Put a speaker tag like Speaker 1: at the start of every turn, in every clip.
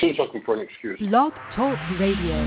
Speaker 1: always looking for an excuse.
Speaker 2: Blog Talk Radio.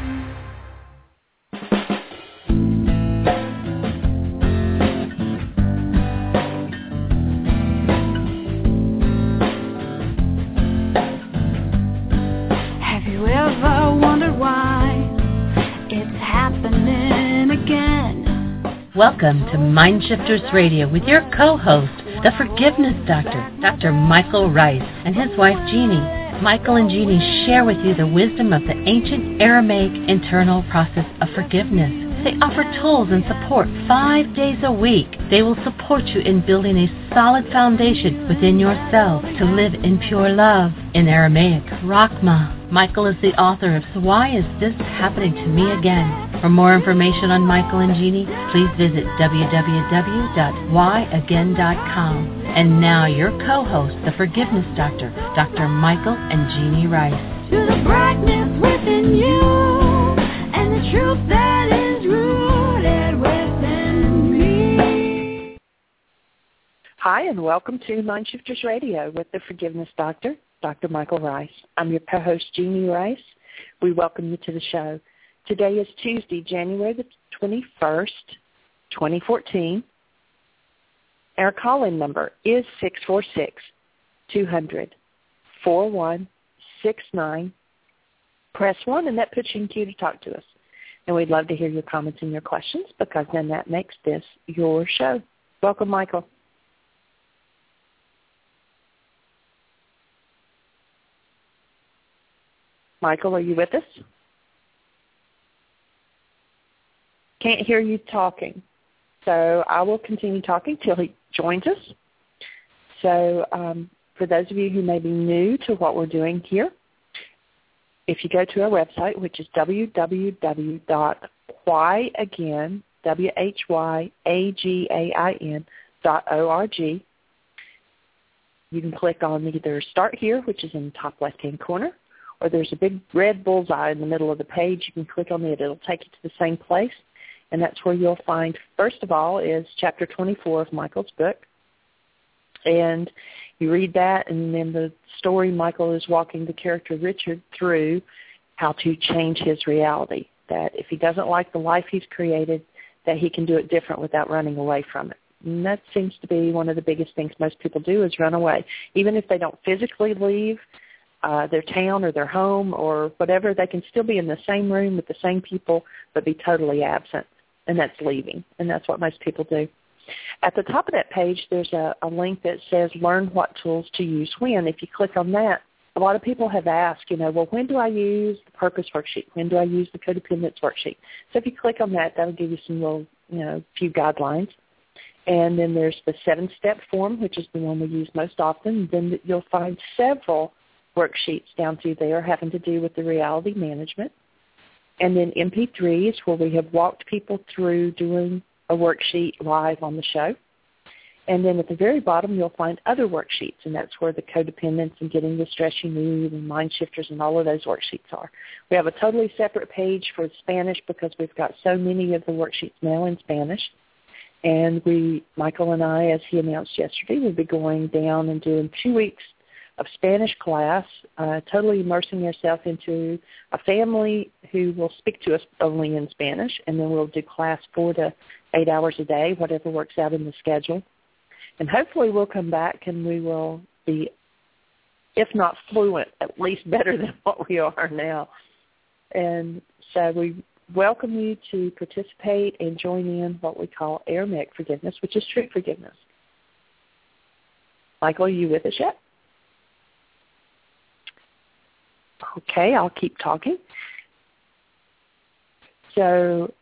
Speaker 3: Welcome to Mindshifters Radio with your co-host, the Forgiveness Doctor, Dr. Michael Ryce, and his wife, Jeannie. Michael and Jeannie share with you the wisdom of the ancient Aramaic internal process of forgiveness. They offer tools and support 5 days a week. They will support you in building a solid foundation within yourself to live in pure love. In Aramaic, Rachma. Michael is the author of So Why Is This Happening to Me Again? For more information on Michael and Jeannie, please visit www.whyagain.com. And now your co-host, the Forgiveness Doctor, Dr. Michael and Jeannie Ryce.
Speaker 4: To the brightness within you and the truth that is rooted within me.
Speaker 5: Hi, and welcome to Mindshifters Radio with the Forgiveness Doctor, Dr. Michael Ryce. I'm your co-host, Jeannie Ryce. We welcome you to the show. Today is Tuesday, January the 21st, 2014. Our call-in number is 646-200-4169. Press 1, and that puts you in queue to talk to us. And we'd love to hear your comments and your questions, because then that makes this your show. Welcome, Michael. Michael, are you with us? Can't hear you talking. So I will continue talking till he joins us. So for those of you who may be new to what we're doing here, if you go to our website, which is www.whyagain.org, you can click on either Start Here, which is in the top left-hand corner, or there's a big red bullseye in the middle of the page. You can click on it. It'll take you to the same place. And that's where you'll find, first of all, is Chapter 24 of Michael's book. And you read that, and then the story, Michael is walking the character Richard through how to change his reality, that if he doesn't like the life he's created, that he can do it different without running away from it. And that seems to be one of the biggest things most people do, is run away. Even if they don't physically leave their town or their home or whatever, they can still be in the same room with the same people but be totally absent. And that's leaving, and that's what most people do. At the top of that page, there's a link that says Learn What Tools to Use When. If you click on that, a lot of people have asked, well, when do I use the Purpose Worksheet? When do I use the Codependence Worksheet? So if you click on that, that'll give you some little, few guidelines. And then there's the 7-step form, which is the one we use most often. And then you'll find several worksheets down through there having to do with the reality management. And then MP3s, where we have walked people through doing a worksheet live on the show. And then at the very bottom, you'll find other worksheets, and that's where the codependence and getting the stress you need and mind shifters and all of those worksheets are. We have a totally separate page for Spanish because we've got so many of the worksheets now in Spanish. And Michael and I, as he announced yesterday, will be going down and doing 2 weeks of Spanish class, totally immersing ourselves into a family who will speak to us only in Spanish, and then we'll do class 4 to 8 hours a day, whatever works out in the schedule. And hopefully we'll come back and we will be, if not fluent, at least better than what we are now. And so we welcome you to participate and join in what we call Aramaic forgiveness, which is true forgiveness. Michael, are you with us yet? Okay, I'll keep talking. So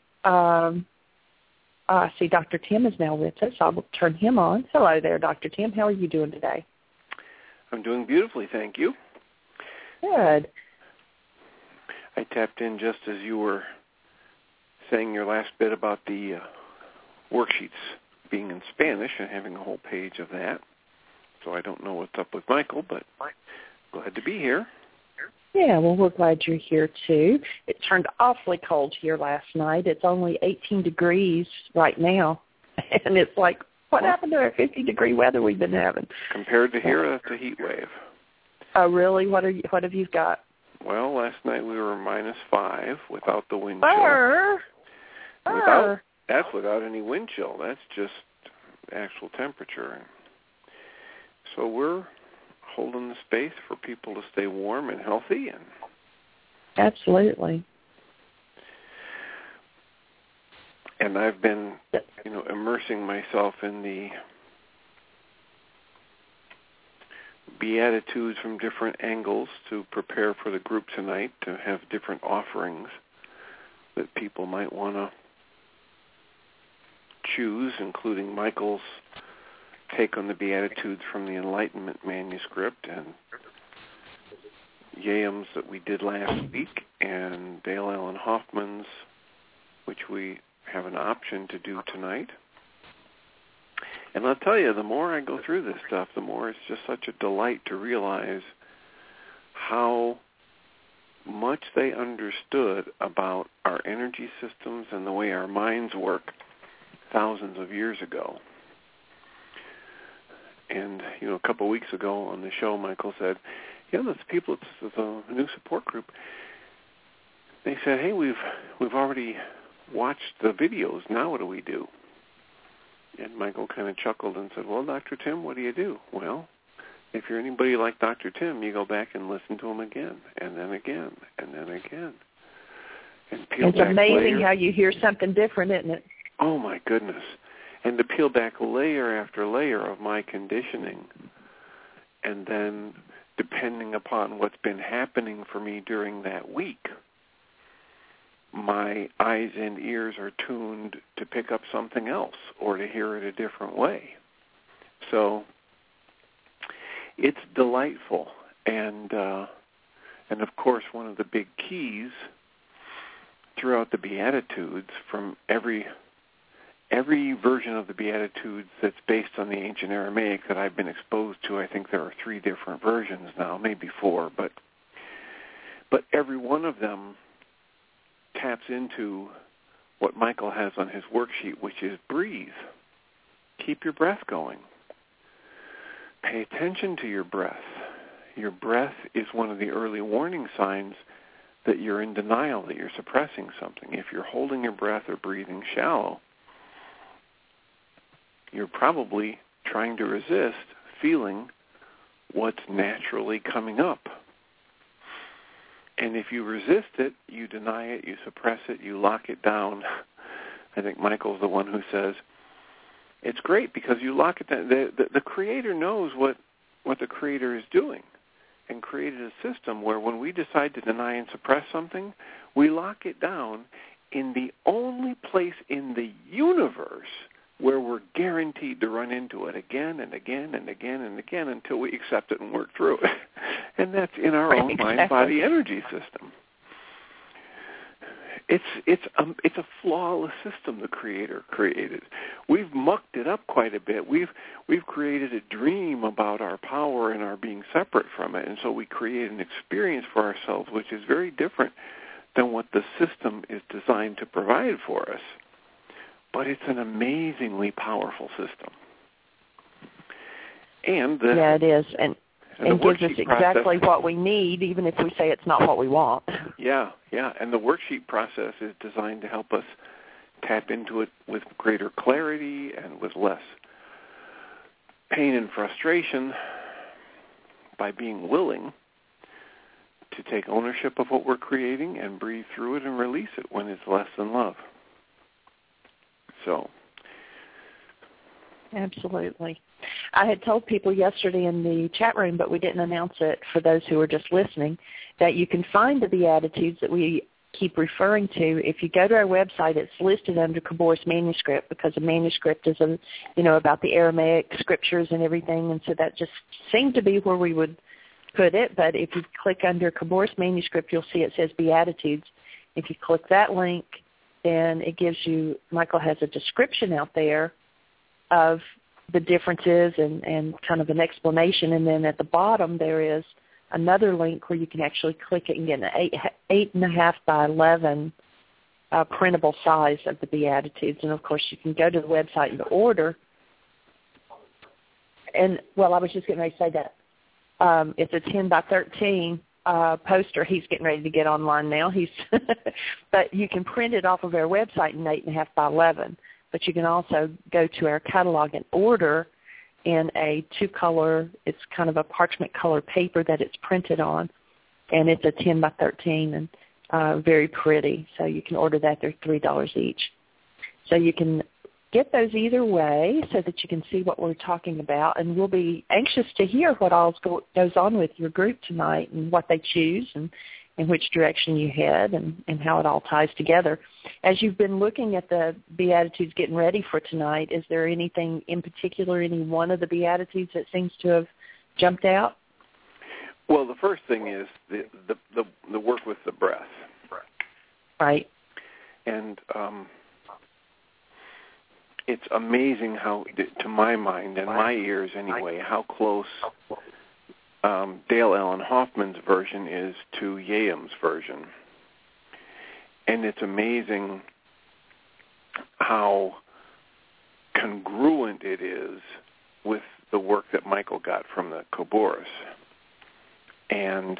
Speaker 5: I see Dr. Tim is now with us. I will turn him on. Hello there, Dr. Tim. How are you doing today?
Speaker 6: I'm doing beautifully, thank you.
Speaker 5: Good.
Speaker 6: I tapped in just as you were saying your last bit about the worksheets being in Spanish and having a whole page of that. So I don't know what's up with Michael, but glad to be here.
Speaker 5: Yeah, well, we're glad you're here, too. It turned awfully cold here last night. It's only 18 degrees right now, and it's like, what happened to our 50-degree weather we've been having?
Speaker 6: Compared to here, that's a heat wave.
Speaker 5: Oh, really? What have you got?
Speaker 6: Well, last night we were -5 without the wind chill. That's without any wind chill. That's just actual temperature. So we're holding the space for people to stay warm and healthy. And
Speaker 5: absolutely.
Speaker 6: And I've been, immersing myself in the Beatitudes from different angles to prepare for the group tonight, to have different offerings that people might want to choose, including Michael's take on the Beatitudes from the Enlightenment manuscript, and Yam's that we did last week, and Dale Allen Hoffman's, which we have an option to do tonight. And I'll tell you, the more I go through this stuff, the more it's just such a delight to realize how much they understood about our energy systems and the way our minds work thousands of years ago. And, a couple of weeks ago on the show, Michael said, those people, it's a new support group. They said, hey, we've already watched the videos. Now what do we do? And Michael kind of chuckled and said, well, Dr. Tim, what do you do? Well, if you're anybody like Dr. Tim, you go back and listen to him again, and then again, and then again. And
Speaker 5: it's amazing how you hear something different, isn't it?
Speaker 6: Oh, my goodness. And to peel back layer after layer of my conditioning, and then depending upon what's been happening for me during that week, my eyes and ears are tuned to pick up something else or to hear it a different way. So it's delightful. And of course, one of the big keys throughout the Beatitudes, from every version of the Beatitudes that's based on the ancient Aramaic that I've been exposed to, I think there are 3 different versions now, maybe 4, but every one of them taps into what Michael has on his worksheet, which is breathe. Keep your breath going. Pay attention to your breath. Your breath is one of the early warning signs that you're in denial, that you're suppressing something. If you're holding your breath or breathing shallow, you're probably trying to resist feeling what's naturally coming up. And if you resist it, you deny it, you suppress it, you lock it down. I think Michael's the one who says, it's great because you lock it down. The Creator knows what the Creator is doing, and created a system where when we decide to deny and suppress something, we lock it down in the only place in the universe where we're guaranteed to run into it again and again and again and again until we accept it and work through it. And that's in our own mind-body energy system. It's a flawless system the Creator created. We've mucked it up quite a bit. We've created a dream about our power and our being separate from it, and so we create an experience for ourselves which is very different than what the system is designed to provide for us. But it's an amazingly powerful system. And
Speaker 5: it is, and gives us exactly what we need, even if we say it's not what we want.
Speaker 6: Yeah, and the worksheet process is designed to help us tap into it with greater clarity and with less pain and frustration by being willing to take ownership of what we're creating and breathe through it and release it when it's less than love. So,
Speaker 5: absolutely. I had told people yesterday in the chat room, but we didn't announce it for those who are just listening, that you can find the Beatitudes that we keep referring to. If you go to our website, it's listed under Kaboris Manuscript, because the manuscript is, about the Aramaic scriptures and everything, and so that just seemed to be where we would put it. But if you click under Kaboris Manuscript, you'll see it says Beatitudes. If you click that link, then it gives you, Michael has a description out there of the differences and kind of an explanation. And then at the bottom there is another link where you can actually click it and get an 8.5 by 11 printable size of the Beatitudes. And, of course, you can go to the website and order. And, well, I was just getting ready to say that. It's a 10 by 13 poster. He's getting ready to get online now. But you can print it off of our website in 8.5 by 11. But you can also go to our catalog and order in a 2-color, it's kind of a parchment color paper that it's printed on, and it's a 10 by 13 and very pretty. So you can order that. They're $3 each. So you can get those either way so that you can see what we're talking about, and we'll be anxious to hear what all goes on with your group tonight and what they choose and which direction you head and how it all ties together. As you've been looking at the Beatitudes getting ready for tonight, is there anything in particular, any one of the Beatitudes that seems to have jumped out?
Speaker 6: Well, the first thing is the work with the breath.
Speaker 5: Right.
Speaker 6: And it's amazing how, to my mind and my ears anyway, how close Dale Allen Hoffman's version is to Yayam's version. And it's amazing how congruent it is with the work that Michael got from the Khabouris. And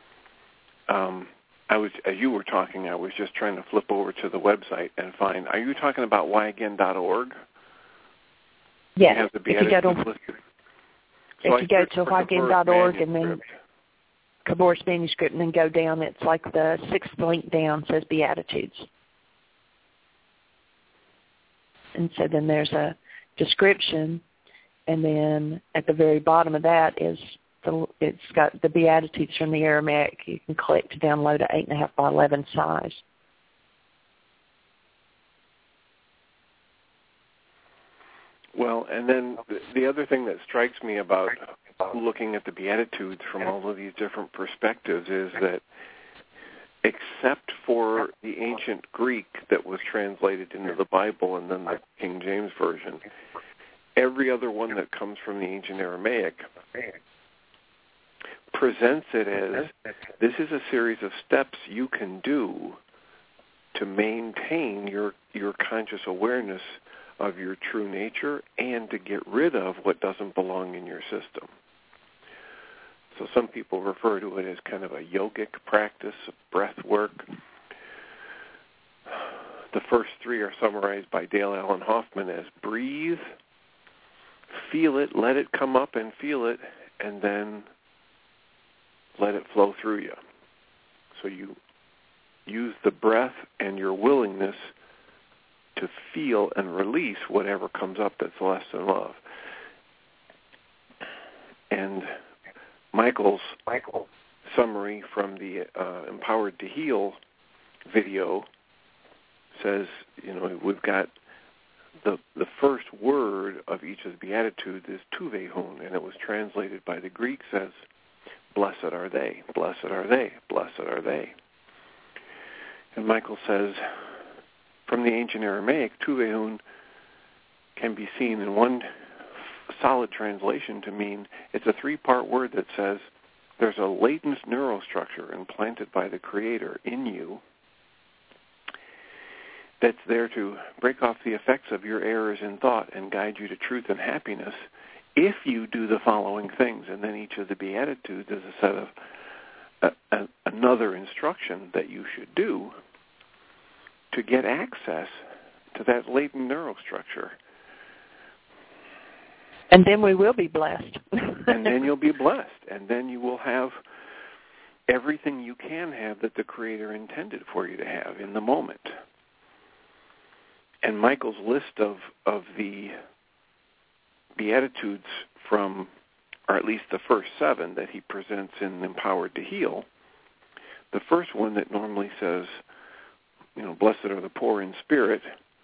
Speaker 6: as you were talking, I was just trying to flip over to the website and find, are you talking about whyagain.org?
Speaker 5: Yes. If you go to whyagain.org and then Khabouris manuscript and then go down, it's like the 6th link down says Beatitudes. And so then there's a description, and then at the very bottom of that is it's got the Beatitudes from the Aramaic. You can click to download an 8.5 by 11 size.
Speaker 6: Well, and then the other thing that strikes me about looking at the Beatitudes from all of these different perspectives is that except for the ancient Greek that was translated into the Bible and then the King James Version, every other one that comes from the ancient Aramaic presents it as this is a series of steps you can do to maintain your conscious awareness of your true nature and to get rid of what doesn't belong in your system. So some people refer to it as kind of a yogic practice of breath work. The first 3 are summarized by Dale Allen Hoffman as breathe, feel it, let it come up and feel it, and then let it flow through you. So you use the breath and your willingness to feel and release whatever comes up that's less than love. And Michael's summary from the Empowered to Heal video says, we've got the first word of each of the Beatitudes is tuvehun, and it was translated by the Greeks as blessed are they, blessed are they, blessed are they. And Michael says, from the ancient Aramaic, tuvehun can be seen in one solid translation to mean it's a 3-part word that says there's a latent neurostructure implanted by the Creator in you that's there to break off the effects of your errors in thought and guide you to truth and happiness if you do the following things. And then each of the Beatitudes is a set of another instruction that you should do to get access to that latent neurostructure.
Speaker 5: And then we will be blessed.
Speaker 6: And then you'll be blessed. And then you will have everything you can have that the Creator intended for you to have in the moment. And Michael's list of the Beatitudes from, or at least the first 7 that he presents in Empowered to Heal, the first one that normally says, blessed are the poor in spirit,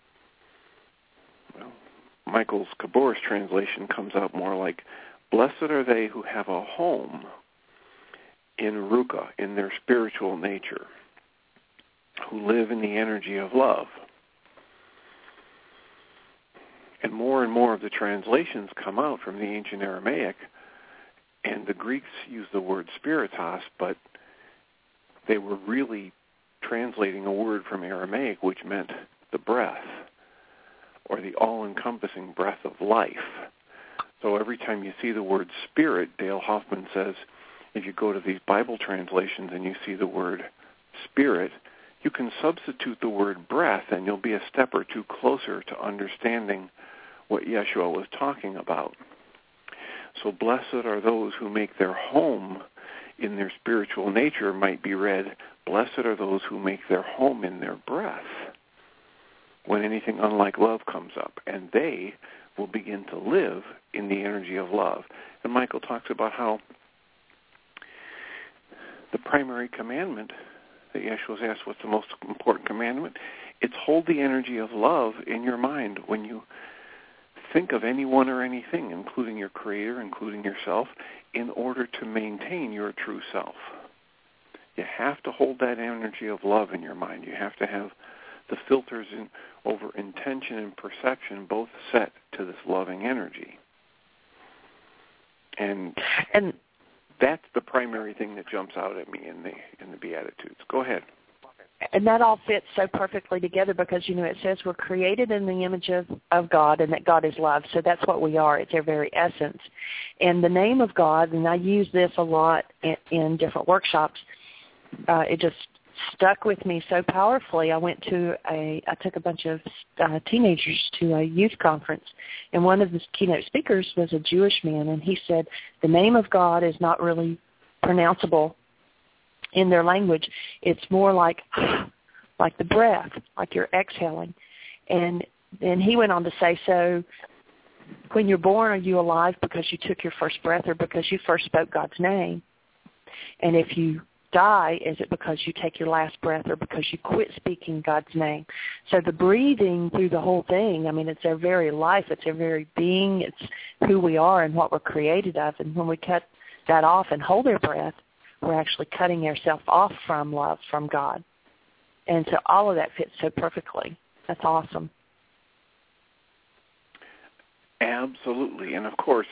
Speaker 6: well, Michael's Khabouris translation comes out more like, blessed are they who have a home in Ruka, in their spiritual nature, who live in the energy of love. And more of the translations come out from the ancient Aramaic, and the Greeks use the word spiritas, but they were really translating a word from Aramaic which meant the breath, or the all-encompassing breath of life. So every time you see the word spirit, Dale Hoffman says, if you go to these Bible translations and you see the word spirit, you can substitute the word breath, and you'll be a step or two closer to understanding what Yeshua was talking about. So blessed are those who make their home in their spiritual nature might be read, blessed are those who make their home in their breath when anything unlike love comes up, and they will begin to live in the energy of love. And Michael talks about how the primary commandment that Yeshua was asked, what's the most important commandment? It's hold the energy of love in your mind when you think of anyone or anything, including your Creator, including yourself, in order to maintain your true self. You have to hold that energy of love in your mind. You have to have the filters over intention and perception both set to this loving energy. And that's the primary thing that jumps out at me in the Beatitudes. Go ahead.
Speaker 5: And that all fits so perfectly together because, it says we're created in the image of God and that God is love. So that's what we are. It's our very essence. And the name of God, and I use this a lot in different workshops, it just stuck with me so powerfully. I took a bunch of teenagers to a youth conference, and one of the keynote speakers was a Jewish man, and he said the name of God is not really pronounceable in their language. It's more like the breath, like you're exhaling. And then he went on to say, so when you're born, are you alive because you took your first breath or because you first spoke God's name? And if you die, is it because you take your last breath or because you quit speaking God's name? So the breathing through the whole thing, it's our very life, it's our very being, it's who we are and what we're created of. And when we cut that off and hold our breath, we're actually cutting ourselves off from love, from God. And so all of that fits so perfectly. That's awesome.
Speaker 6: Absolutely. And of course,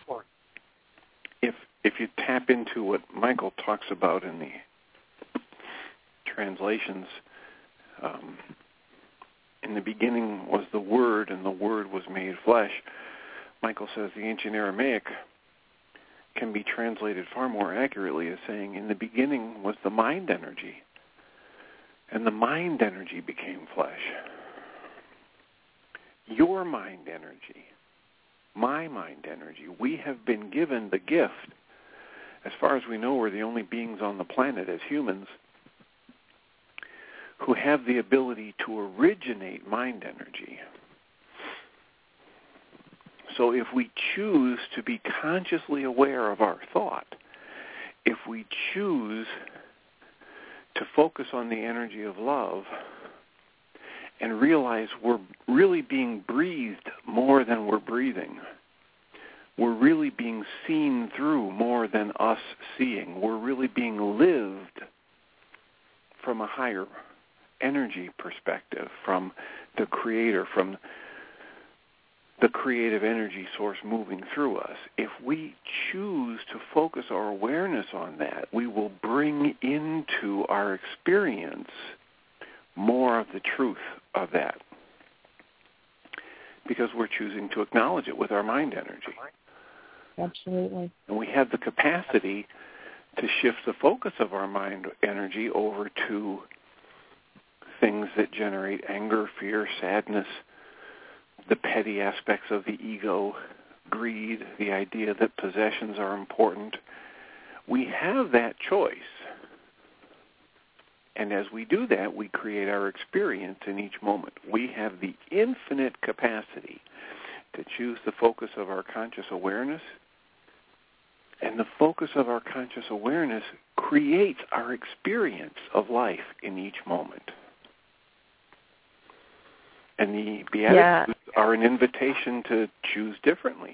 Speaker 6: if you tap into what Michael talks about in the translations, in the beginning was the Word, and the Word was made flesh. Michael says the ancient Aramaic can be translated far more accurately as saying, in the beginning was the mind energy, and the mind energy became flesh. Your mind energy, my mind energy, we have been given the gift. As far as we know, we're the only beings on the planet as humans who have the ability to originate mind energy. So if we choose to be consciously aware of our thought, if we choose to focus on the energy of love and realize we're really being breathed more than we're breathing, we're really being seen through more than us seeing, we're really being lived from a higher energy perspective, from the Creator, from the creative energy source moving through us. If we choose to focus our awareness on that, we will bring into our experience more of the truth of that because we're choosing to acknowledge it with our mind energy.
Speaker 5: Absolutely.
Speaker 6: And we have the capacity to shift the focus of our mind energy over to things that generate anger, fear, sadness, the petty aspects of the ego, greed, the idea that possessions are important. We have that choice. And as we do that, we create our experience in each moment. We have the infinite capacity to choose the focus of our conscious awareness, and the focus of our conscious awareness creates our experience of life in each moment. And the Beatitudes are an invitation to choose differently.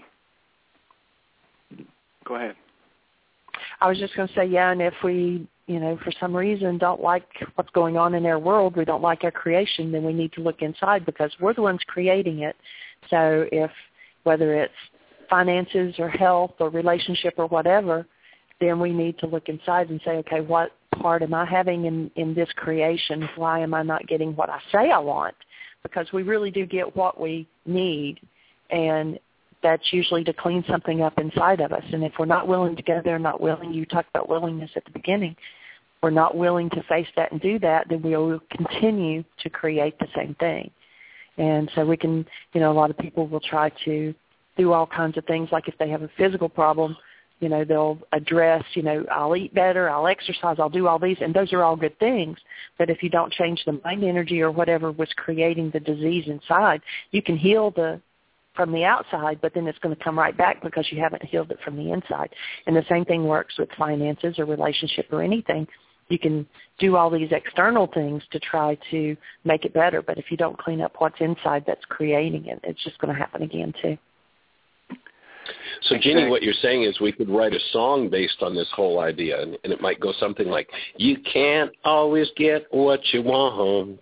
Speaker 6: Go ahead.
Speaker 5: I was just going to say, and if we, for some reason don't like what's going on in our world, we don't like our creation, then we need to look inside because we're the ones creating it. So whether it's finances or health or relationship or whatever, then we need to look inside and say, okay, what part am I having in this creation? Why am I not getting what I say I want? Because we really do get what we need, and that's usually to clean something up inside of us. And if we're not willing to go there, not willing, you talked about willingness at the beginning, we're not willing to face that and do that, then we will continue to create the same thing. And so we can, a lot of people will try to do all kinds of things, like if they have a physical problem, they'll address, I'll eat better, I'll exercise, I'll do all these, and those are all good things. But if you don't change the mind energy or whatever was creating the disease inside, you can heal from the outside, but then it's going to come right back because you haven't healed it from the inside. And the same thing works with finances or relationship or anything. You can do all these external things to try to make it better, but if you don't clean up what's inside that's creating it, it's just going to happen again too.
Speaker 1: So, Jeannie, what you're saying is we could write a song based on this whole idea, and it might go something like, you can't always get what you want,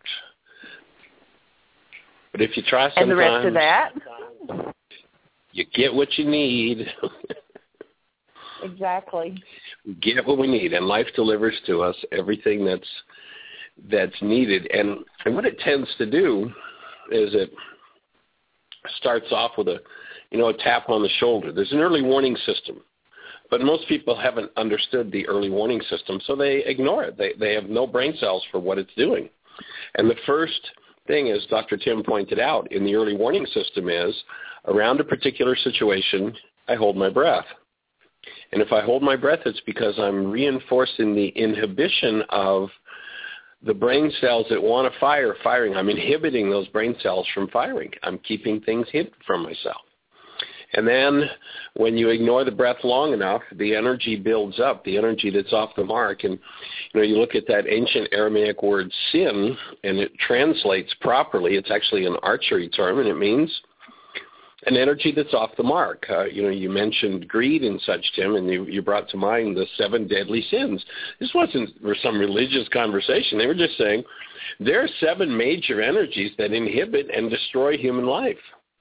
Speaker 1: but if you try sometimes,
Speaker 5: and the rest of that,
Speaker 1: you get what you need.
Speaker 5: Exactly.
Speaker 1: We get what we need, and life delivers to us everything that's needed. And what it tends to do is it starts off with a tap on the shoulder. There's an early warning system, but most people haven't understood the early warning system, so they ignore it. They have no brain cells for what it's doing. And the first thing, as Dr. Tim pointed out, in the early warning system is, around a particular situation, I hold my breath. And if I hold my breath, it's because I'm reinforcing the inhibition of the brain cells that want to firing. I'm inhibiting those brain cells from firing. I'm keeping things hidden from myself. And then when you ignore the breath long enough, the energy builds up, the energy that's off the mark. And, you look at that ancient Aramaic word sin, and it translates properly. It's actually an archery term, and it means an energy that's off the mark. You mentioned greed and such, Tim, and you brought to mind the 7 deadly sins. This wasn't for some religious conversation. They were just saying there are 7 major energies that inhibit and destroy human life.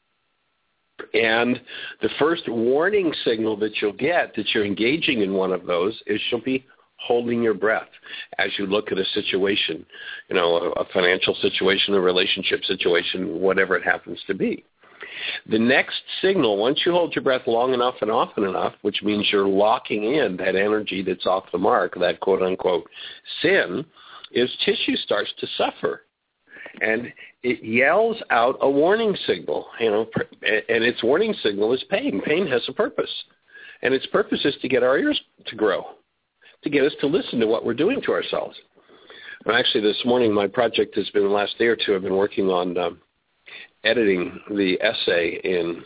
Speaker 1: And the first warning signal that you'll get that you're engaging in one of those is you'll be holding your breath as you look at a situation, a financial situation, a relationship situation, whatever it happens to be. The next signal, once you hold your breath long enough and often enough, which means you're locking in that energy that's off the mark, that quote-unquote sin, is tissue starts to suffer. And it yells out a warning signal, and its warning signal is pain. Pain has a purpose, and its purpose is to get our ears to grow, to get us to listen to what we're doing to ourselves. And actually, this morning, my project has been, the last day or two, I've been working on editing the essay in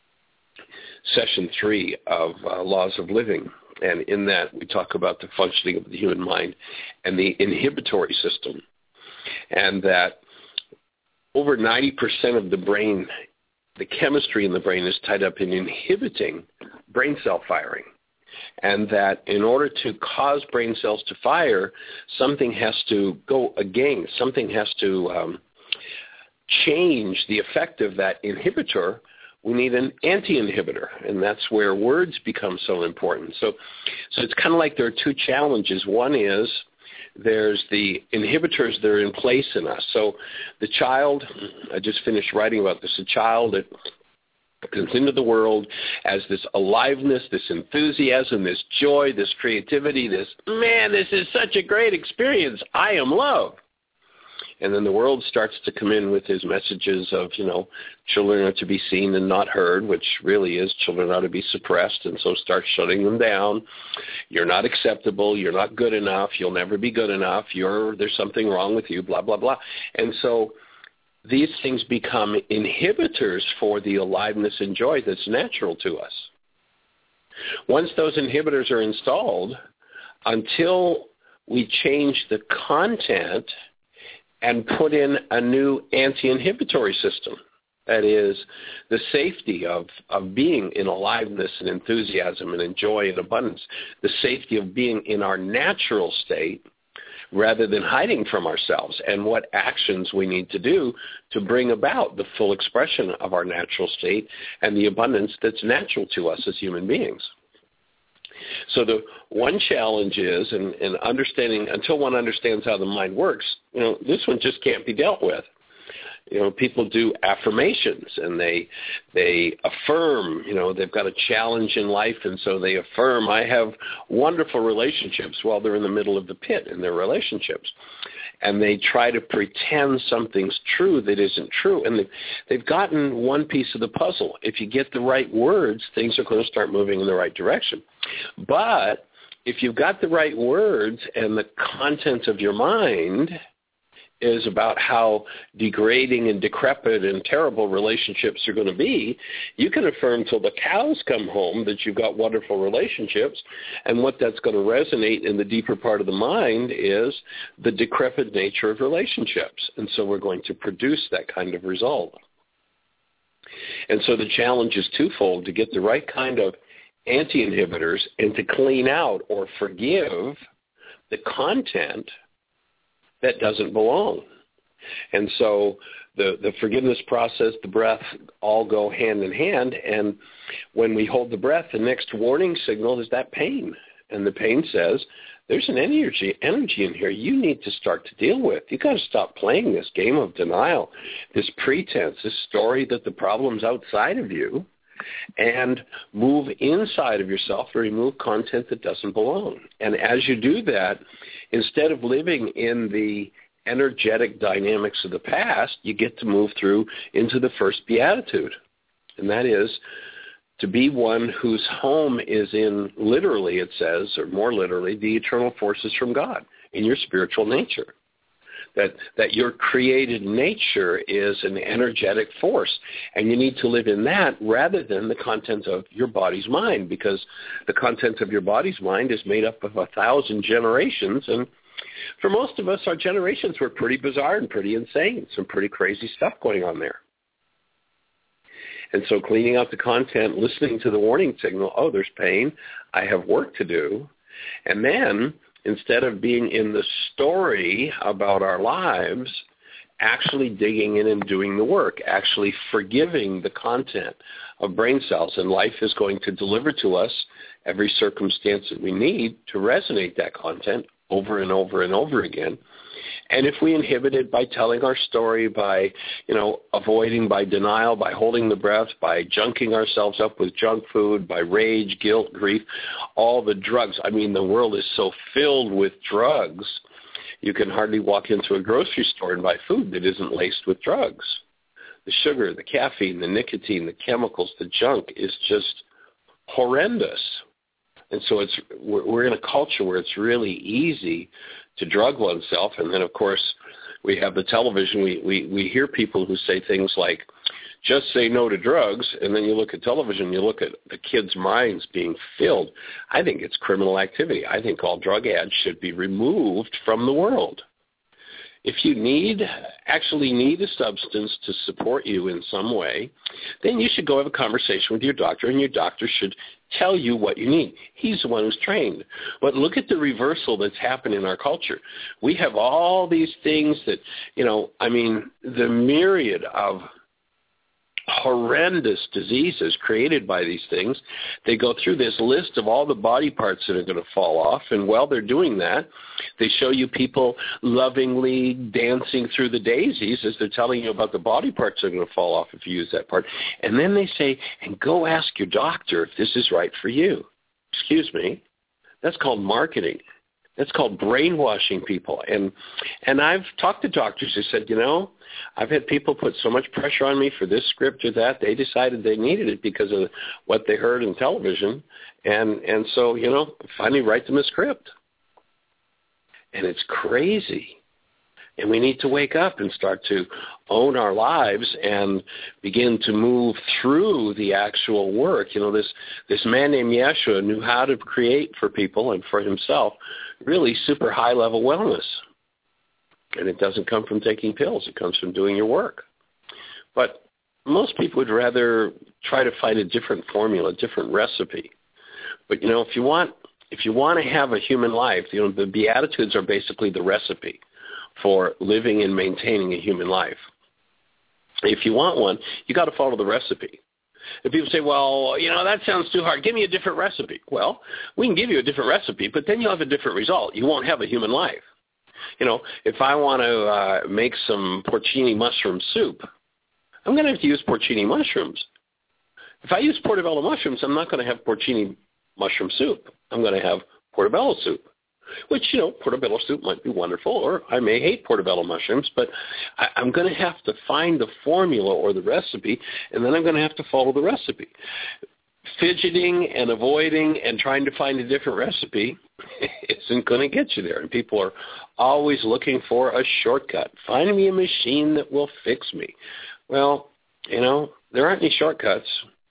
Speaker 1: session 3 of Laws of Living. And in that, we talk about the functioning of the human mind and the inhibitory system, and that over 90% of the brain, the chemistry in the brain is tied up in inhibiting brain cell firing. And that in order to cause brain cells to fire, something has to go against, something has to change the effect of that inhibitor. We need an anti-inhibitor, and that's where words become so important. So it's kind of like there are 2 challenges. One is there's the inhibitors that are in place in us. So the child, I just finished writing about this, a child that comes into the world as this aliveness, this enthusiasm, this joy, this creativity, this is such a great experience. I am love. And then the world starts to come in with his messages of, children are to be seen and not heard, which really is children are to be suppressed, and so start shutting them down. You're not acceptable. You're not good enough. You'll never be good enough. There's something wrong with you, blah, blah, blah. And so these things become inhibitors for the aliveness and joy that's natural to us. Once those inhibitors are installed, until we change the content and put in a new anti-inhibitory system, that is the safety of being in aliveness and enthusiasm and joy and abundance, the safety of being in our natural state rather than hiding from ourselves, and what actions we need to do to bring about the full expression of our natural state and the abundance that's natural to us as human beings. So the one challenge is, in understanding, until one understands how the mind works, this one just can't be dealt with. People do affirmations, and they affirm, they've got a challenge in life, and so they affirm, I have wonderful relationships, while they're in the middle of the pit in their relationships. And they try to pretend something's true that isn't true. And they've gotten one piece of the puzzle. If you get the right words, things are going to start moving in the right direction. But if you've got the right words and the content of your mind is about how degrading and decrepit and terrible relationships are going to be, you can affirm till the cows come home that you've got wonderful relationships, and what that's going to resonate in the deeper part of the mind is the decrepit nature of relationships, and so we're going to produce that kind of result. And so the challenge is twofold: to get the right kind of anti-inhibitors and to clean out or forgive the content that doesn't belong. And so the forgiveness process, the breath, all go hand in hand. And when we hold the breath, the next warning signal is that pain. And the pain says, there's an energy in here you need to start to deal with. You've got to stop playing this game of denial, this pretense, this story that the problem's outside of you, and move inside of yourself to remove content that doesn't belong. And as you do that, instead of living in the energetic dynamics of the past, you get to move through into the first beatitude. And that is to be one whose home is in, literally it says, or more literally, the eternal forces from God, in your spiritual nature. That your created nature is an energetic force, and you need to live in that rather than the content of your body's mind, because the content of your body's mind is made up of 1,000 generations, and for most of us, our generations were pretty bizarre and pretty insane, some pretty crazy stuff going on there. And so cleaning out the content, listening to the warning signal, oh, there's pain, I have work to do, and then instead of being in the story about our lives, actually digging in and doing the work, actually forgiving the content of brain cells. And life is going to deliver to us every circumstance that we need to resonate that content over and over and over again. And if we inhibit it by telling our story, by, avoiding, by denial, by holding the breath, by junking ourselves up with junk food, by rage, guilt, grief, all the drugs. I mean, the world is so filled with drugs, you can hardly walk into a grocery store and buy food that isn't laced with drugs. The sugar, the caffeine, the nicotine, the chemicals, the junk is just horrendous. And so we're in a culture where it's really easy to drug oneself. And then, of course, we have the television. We hear people who say things like, just say no to drugs, and then you look at television, you look at the kids' minds being filled. I think it's criminal activity. I think all drug ads should be removed from the world. If you actually need a substance to support you in some way, then you should go have a conversation with your doctor, and your doctor should tell you what you need. He's the one who's trained. But look at the reversal that's happened in our culture. We have all these things that, the myriad of horrendous diseases created by these things. They go through this list of all the body parts that are going to fall off, and while they're doing that, they show you people lovingly dancing through the daisies as they're telling you about the body parts that are going to fall off if you use that part. And then they say, and go ask your doctor if this is right for you. Excuse me. That's called marketing. That's called brainwashing people. And I've talked to doctors who said, I've had people put so much pressure on me for this script or that, they decided they needed it because of what they heard in television. And so, finally write them a script. And it's crazy. And we need to wake up and start to own our lives and begin to move through the actual work. This man named Yeshua knew how to create for people and for himself really super high-level wellness. And it doesn't come from taking pills. It comes from doing your work. But most people would rather try to find a different formula, a different recipe. But, if you want to have a human life, the Beatitudes are basically the recipe for living and maintaining a human life. If you want one, you got to follow the recipe. And people say, well, that sounds too hard. Give me a different recipe. Well, we can give you a different recipe, but then you'll have a different result. You won't have a human life. If I want to make some porcini mushroom soup, I'm going to have to use porcini mushrooms. If I use portobello mushrooms, I'm not going to have porcini mushroom soup. I'm going to have portobello soup, which, portobello soup might be wonderful, or I may hate portobello mushrooms, but I'm going to have to find the formula or the recipe, and then I'm going to have to follow the recipe. Fidgeting and avoiding and trying to find a different recipe isn't going to get you there. And people are always looking for a shortcut. Find me a machine that will fix me. Well, there aren't any shortcuts.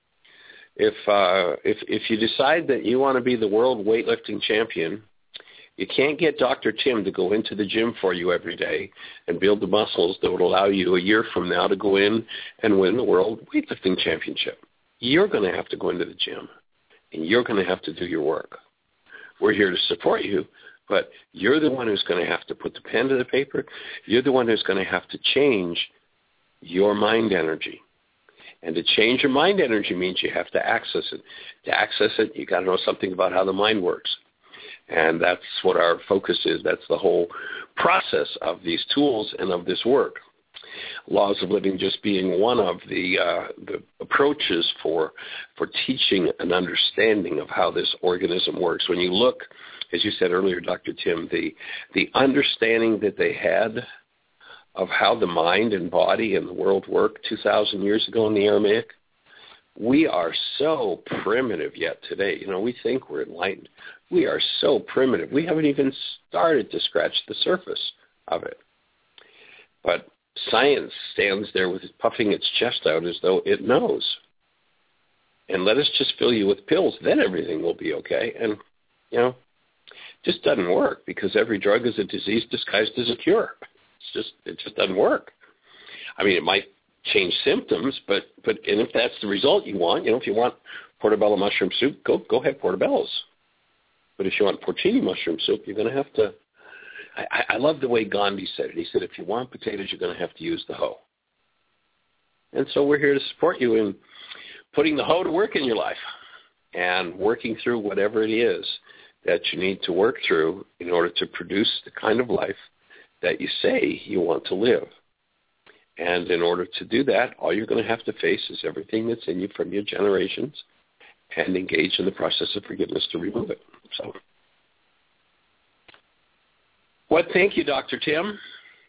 Speaker 1: If you decide that you want to be the world weightlifting champion, you can't get Dr. Tim to go into the gym for you every day and build the muscles that would allow you a year from now to go in and win the world weightlifting championship. You're going to have to go into the gym, and you're going to have to do your work. We're here to support you, but you're the one who's going to have to put the pen to the paper. You're the one who's going to have to change your mind energy. And to change your mind energy means you have to access it. To access it, you got to know something about how the mind works. And that's what our focus is. That's the whole process of these tools and of this work. Laws of Living just being one of the approaches for teaching an understanding of how this organism works. When you look, as you said earlier, Dr. Tim, the understanding that they had of how the mind and body and the world worked 2,000 years ago in the Aramaic, we are so primitive yet today. We think we're enlightened. We are so primitive. We haven't even started to scratch the surface of it. But science stands there with it puffing its chest out as though it knows. And let us just fill you with pills, then everything will be okay. And, just doesn't work, because every drug is a disease disguised as a cure. It just doesn't work. I mean, it might change symptoms, but and if that's the result you want, if you want portobello mushroom soup, go have portobellos. But if you want porcini mushroom soup, you're going to have to. I love the way Gandhi said it. He said, if you want potatoes, you're going to have to use the hoe. And so we're here to support you in putting the hoe to work in your life and working through whatever it is that you need to work through in order to produce the kind of life that you say you want to live. And in order to do that, all you're going to have to face is everything that's in you from your generations and engage in the process of forgiveness to remove it. So, thank you, Dr. Tim.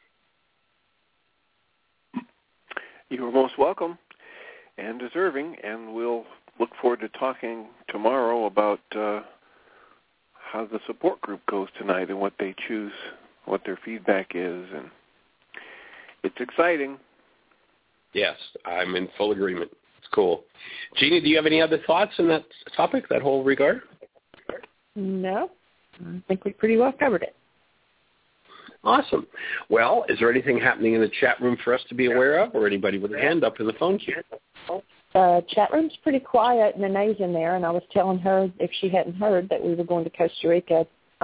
Speaker 6: You are most welcome and deserving, and we'll look forward to talking tomorrow about how the support group goes tonight and what they choose, what their feedback is, and it's exciting.
Speaker 1: Yes, I'm in full agreement. It's cool. Jeannie, do you have any other thoughts on that topic, that whole regard?
Speaker 5: No, I think we pretty well covered it.
Speaker 1: Awesome. Well, is there anything happening in the chat room for us to be aware of, or anybody with a hand up in the phone queue?
Speaker 5: The chat room's pretty quiet, and Nene's in there, and I was telling her, if she hadn't heard, that we were going to Costa Rica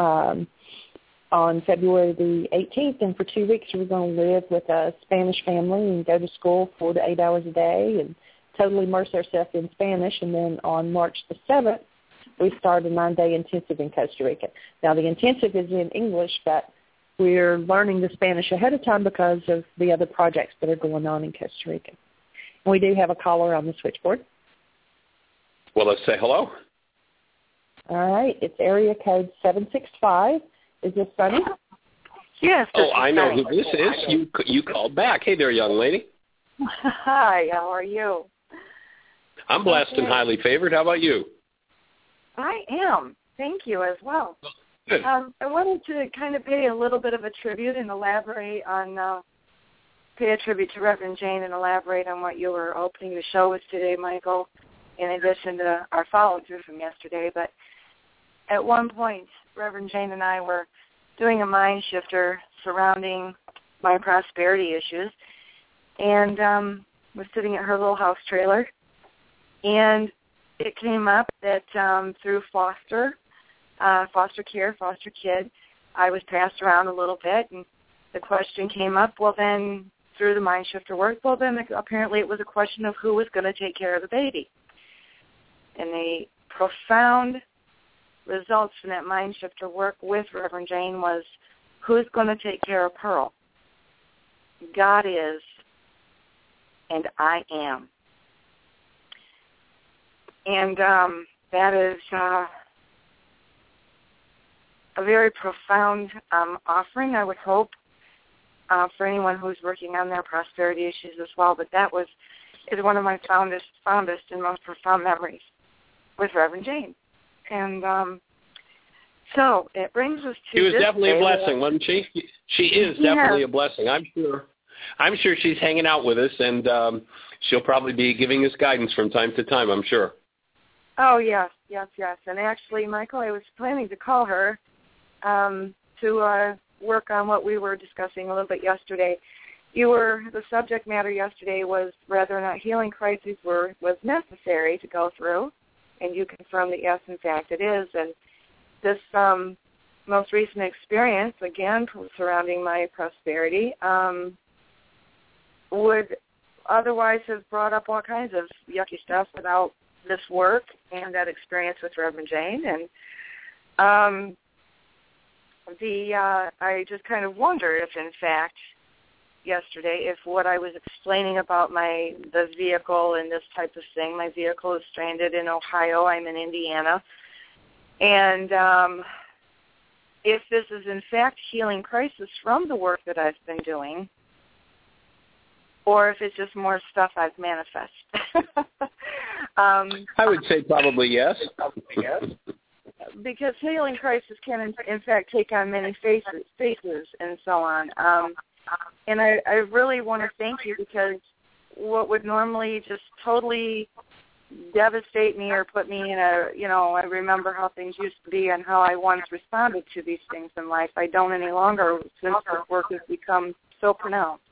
Speaker 5: on February the 18th, and for 2 weeks we were going to live with a Spanish family and go to school 4 to 8 hours a day and totally immerse ourselves in Spanish. And then on March the 7th, we started a 9-day intensive in Costa Rica. Now, the intensive is in English, but we're learning the Spanish ahead of time because of the other projects that are going on in Costa Rica. And we do have a caller on the switchboard.
Speaker 1: Well, let's say hello.
Speaker 5: All right. It's area code 765. Is this Sunny?
Speaker 2: Yes.
Speaker 1: Oh, I know who this is. You called back. Hey there, young lady.
Speaker 2: Hi, how are you?
Speaker 1: I'm blessed and highly favored. How about you?
Speaker 2: I am. Thank you as well.
Speaker 1: Good.
Speaker 2: I wanted to kind of pay a little bit of a tribute and elaborate on, pay a tribute to Reverend Jane and elaborate on what you were opening the show with today, Michael, in addition to our follow-through from yesterday. But at one point, Reverend Jane and I were doing a mind shifter surrounding my prosperity issues, and was sitting at her little house trailer, and it came up that through foster care, foster kid, I was passed around a little bit, and the question came up, well then, through the mind shifter work, well then apparently it was a question of who was going to take care of the baby. And the profound results from that mind shifter work with Reverend Jane was who's going to take care of Pearl? God is, and I am. And that is a very profound offering, I would hope, for anyone who's working on their prosperity issues as well. But that is one of my fondest and most profound memories with Reverend Jane. And so it brings us to
Speaker 1: She was
Speaker 2: this
Speaker 1: definitely
Speaker 2: day.
Speaker 1: a blessing, wasn't she? She is definitely a blessing. I'm sure she's hanging out with us, and she'll probably be giving us guidance from time to time, I'm sure.
Speaker 2: Oh, yes. And actually, Michael, I was planning to call her to work on what we were discussing a little bit yesterday. The subject matter yesterday was whether or not healing crises was necessary to go through, and you confirmed that yes, in fact, it is. And this most recent experience, again, surrounding my prosperity, would otherwise have brought up all kinds of yucky stuff without this work and that experience with Reverend Jane. And I just kind of wondered if, in fact, yesterday, if what I was explaining about the vehicle and this type of thing, my vehicle is stranded in Ohio, I'm in Indiana, and if this is, in fact, healing crisis from the work that I've been doing, or if it's just more stuff I've manifested.
Speaker 1: I would say probably yes.
Speaker 2: Because healing crisis can, in fact, take on many faces and so on. And I really want to thank you, because what would normally just totally devastate me or put me in I remember how things used to be and how I once responded to these things in life. I don't any longer, since this work has become so pronounced.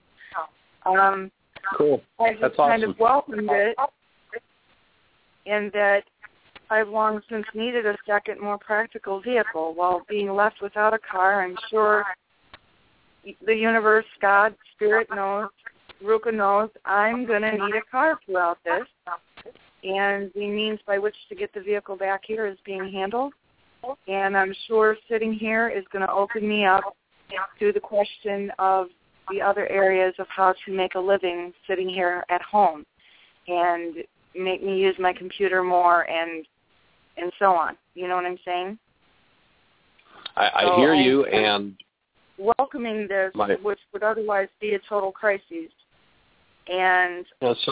Speaker 1: Cool.
Speaker 2: I just kind of welcomed it, in that I've long since needed a second, more practical vehicle. While being left without a car, I'm sure the universe, God, Spirit knows, Ruka knows, I'm going to need a car throughout this. And the means by which to get the vehicle back here is being handled. And I'm sure sitting here is going to open me up to the question of the other areas of how to make a living sitting here at home, and make me use my computer more, and so on. You know what I'm saying?
Speaker 1: I hear you, and
Speaker 2: welcoming this, which would otherwise be a total crisis. And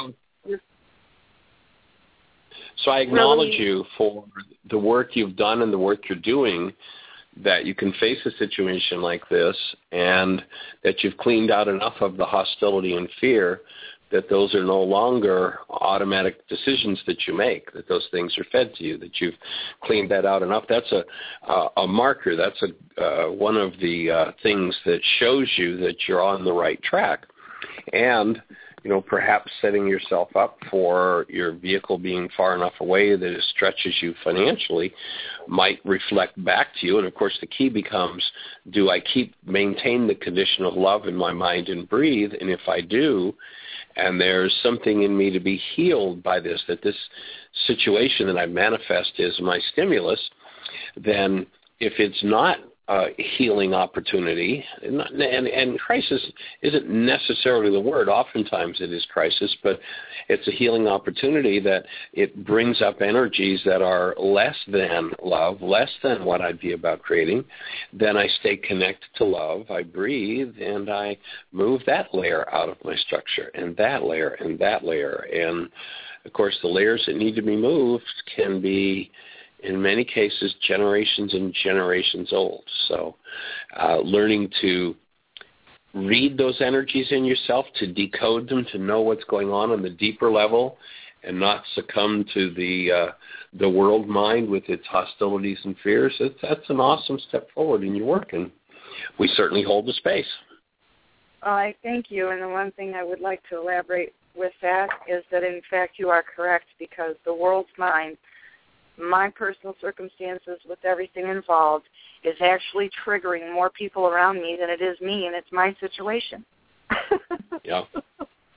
Speaker 1: so I acknowledge you for the work you've done and the work you're doing, that you can face a situation like this, and that you've cleaned out enough of the hostility and fear that those are no longer automatic decisions that you make, that those things are fed to you, that you've cleaned that out enough. That's a marker. That's one of the things that shows you that you're on the right track. And perhaps setting yourself up for your vehicle being far enough away that it stretches you financially might reflect back to you. And, of course, the key becomes, do I maintain the condition of love in my mind and breathe? And if I do, and there's something in me to be healed by this, that this situation that I manifest is my stimulus, then if it's not a healing opportunity, and crisis isn't necessarily the word. Oftentimes it is crisis, but it's a healing opportunity that it brings up energies that are less than love, less than what I'd be about creating. Then I stay connected to love, I breathe, and I move that layer out of my structure, and that layer, and that layer. And, of course, the layers that need to be moved can be, in many cases, generations and generations old. So learning to read those energies in yourself, to decode them, to know what's going on the deeper level, and not succumb to the world mind with its hostilities and fears, that's an awesome step forward in your work, and we certainly hold the space.
Speaker 2: I thank you, and the one thing I would like to elaborate with that is that, in fact, you are correct, because the world's mind, my personal circumstances with everything involved, is actually triggering more people around me than it is me, and it's my situation.
Speaker 1: Yeah.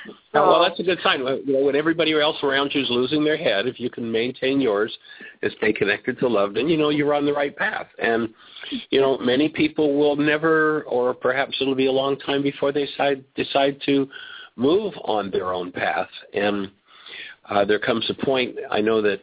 Speaker 1: Well, that's a good sign. When everybody else around you is losing their head, if you can maintain yours and stay connected to love, then you're on the right path. And many people will never, or perhaps it'll be a long time before they decide to move on their own path. And there comes a point, I know that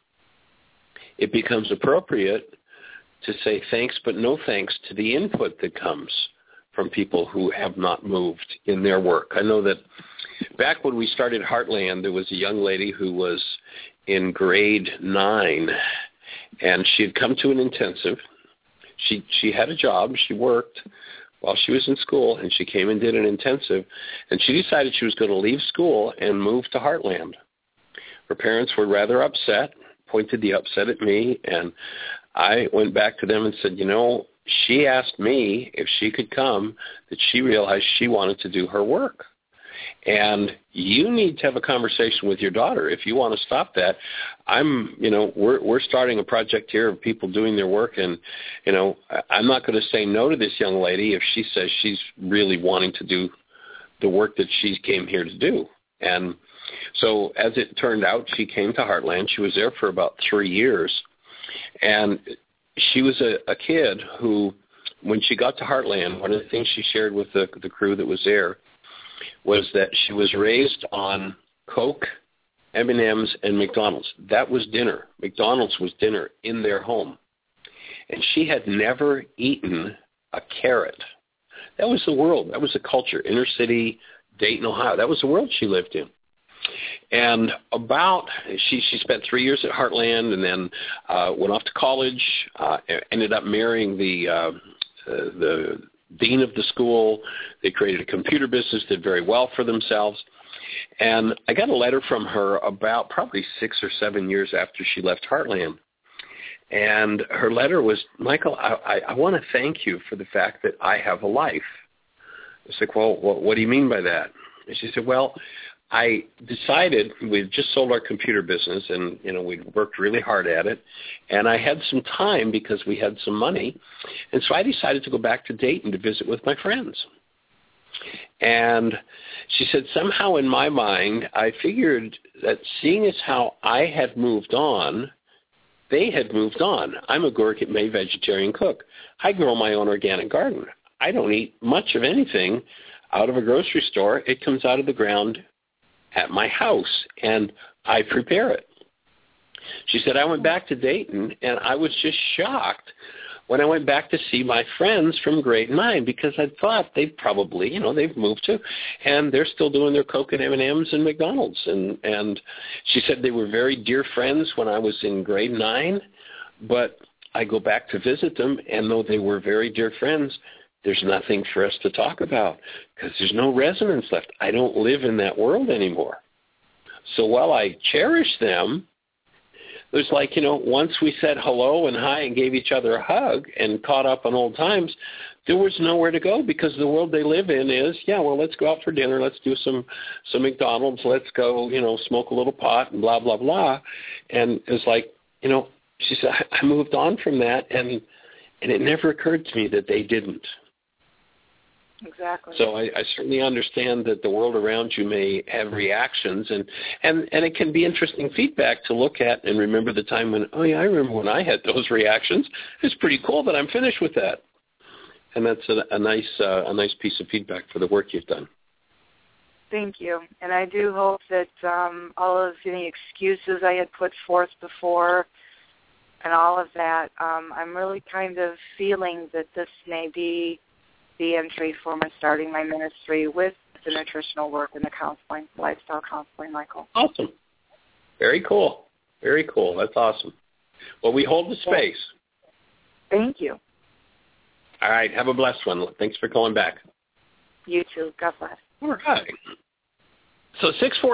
Speaker 1: it becomes appropriate to say thanks but no thanks to the input that comes from people who have not moved in their work. I know that back when we started Heartland, there was a young lady who was in grade 9, and she had come to an intensive. She had a job. She worked while she was in school, and she came and did an intensive, and she decided she was going to leave school and move to Heartland. Her parents were rather upset, pointed the upset at me, and I went back to them and said, she asked me if she could come, that she realized she wanted to do her work. And you need to have a conversation with your daughter if you want to stop that. We're starting a project here of people doing their work, and, I'm not going to say no to this young lady if she says she's really wanting to do the work that she came here to do. And so as it turned out, she came to Heartland. She was there for about 3 years. And she was a kid who, when she got to Heartland, one of the things she shared with the crew that was there was that she was raised on Coke, M&Ms, and McDonald's. That was dinner. McDonald's was dinner in their home. And she had never eaten a carrot. That was the world. That was the culture. Inner city, Dayton, Ohio. That was the world she lived in. And she spent 3 years at Heartland, and then went off to college, ended up marrying the dean of the school. They created a computer business, did very well for themselves. And I got a letter from her about probably 6 or 7 years after she left Heartland. And her letter was, Michael, I want to thank you for the fact that I have a life. I was like, well, what do you mean by that? And she said, well, I decided, we'd just sold our computer business, and we'd worked really hard at it, and I had some time because we had some money, and so I decided to go back to Dayton to visit with my friends. And she said, somehow in my mind, I figured that seeing as how I had moved on, they had moved on. I'm a gourmet vegetarian cook. I grow my own organic garden. I don't eat much of anything out of a grocery store. It comes out of the ground at my house, and I prepare it. She said, I went back to Dayton, and I was just shocked when I went back to see my friends from grade 9, because I thought they'd probably, they've moved to, and they're still doing their Coke and M&Ms and McDonald's. And she said they were very dear friends when I was in grade 9, but I go back to visit them, and though they were very dear friends, there's nothing for us to talk about because there's no resonance left. I don't live in that world anymore. So while I cherish them, there's once we said hello and hi and gave each other a hug and caught up on old times, there was nowhere to go because the world they live in is, let's go out for dinner. Let's do some McDonald's. Let's go, smoke a little pot and blah, blah, blah. And it's she said, I moved on from that, and it never occurred to me that they didn't.
Speaker 2: Exactly.
Speaker 1: So I certainly understand that the world around you may have reactions, and it can be interesting feedback to look at and remember the time when, I remember when I had those reactions. It's pretty cool that I'm finished with that. And that's a nice piece of feedback for the work you've done.
Speaker 2: Thank you. And I do hope that all of any excuses I had put forth before and all of that, I'm really kind of feeling that this may be the entry for my starting my ministry with the nutritional work and the counseling, lifestyle counseling, Michael.
Speaker 1: Awesome. Very cool. Very cool. That's awesome. Well, we hold the space.
Speaker 2: Thank you.
Speaker 1: All right. Have a blessed one. Thanks for calling back.
Speaker 2: You too. God bless.
Speaker 1: All right. So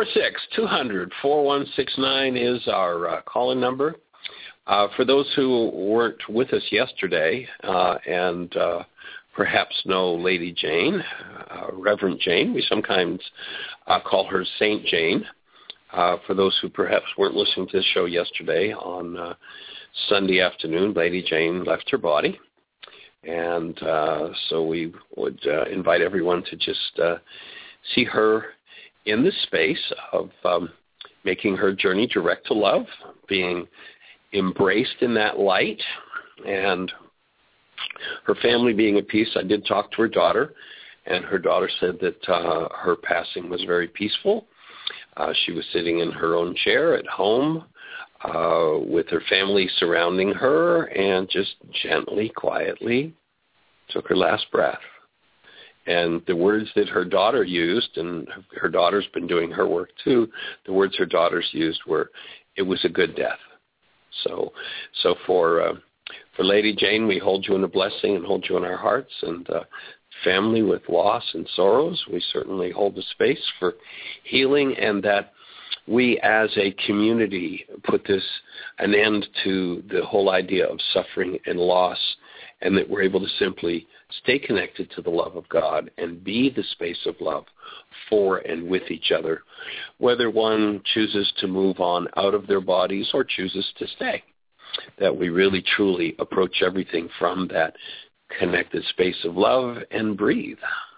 Speaker 1: 646-200-4169 is our call-in number. For those who weren't with us yesterday and perhaps know Lady Jane, Reverend Jane. We sometimes call her Saint Jane. For those who perhaps weren't listening to the show yesterday, on Sunday afternoon, Lady Jane left her body. And so we would invite everyone to just see her in the space of making her journey direct to love, being embraced in that light, and her family being at peace. I did talk to her daughter, and her daughter said that her passing was very peaceful. She was sitting in her own chair at home with her family surrounding her and just gently, quietly took her last breath. And the words that her daughter used, and her daughter's been doing her work too, the words her daughters used were, "It was a good death." So for Lady Jane, we hold you in a blessing and hold you in our hearts. And family with loss and sorrows, we certainly hold the space for healing, and that we as a community put an end to the whole idea of suffering and loss, and that we're able to simply stay connected to the love of God and be the space of love for and with each other, whether one chooses to move on out of their bodies or chooses to stay. That we really truly approach everything from that connected space of love and breathe.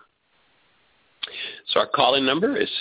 Speaker 1: So our call-in number is